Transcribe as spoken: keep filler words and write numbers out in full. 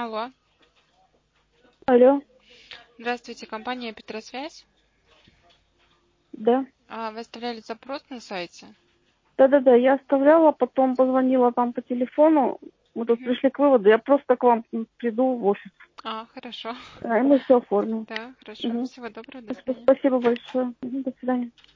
Алло. Алло, Здравствуйте, компания Петросвязь. да. А, Вы оставляли запрос на сайте? Да-да-да, я оставляла, потом позвонила вам по телефону. Мы тут Мгм. пришли к выводу, я просто к вам м, приду в офис. А, хорошо. А, и мы все оформим. Да, хорошо. Мгм. Всего доброго, до Спасибо свидания. спасибо большое. Мгм, до свидания.